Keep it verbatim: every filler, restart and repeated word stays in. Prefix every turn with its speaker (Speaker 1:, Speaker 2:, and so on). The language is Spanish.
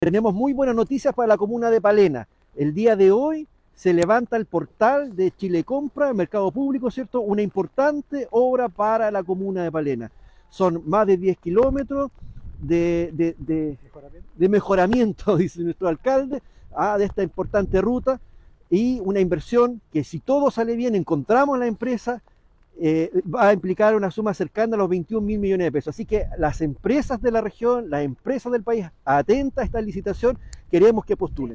Speaker 1: Tenemos muy buenas noticias para la comuna de Palena. El día de hoy se levanta el portal de Chile Compra, el mercado público, ¿cierto? Una importante obra para la comuna de Palena. Son más de diez kilómetros de, de, de, de mejoramiento, dice nuestro alcalde, ah, de esta importante ruta y una inversión que, si todo sale bien, encontramos la empresa, eh, va a implicar una suma cercana a los veintiún mil millones de pesos. Así que las empresas de la región, las empresas del país, atentas a esta licitación, queremos que postulen.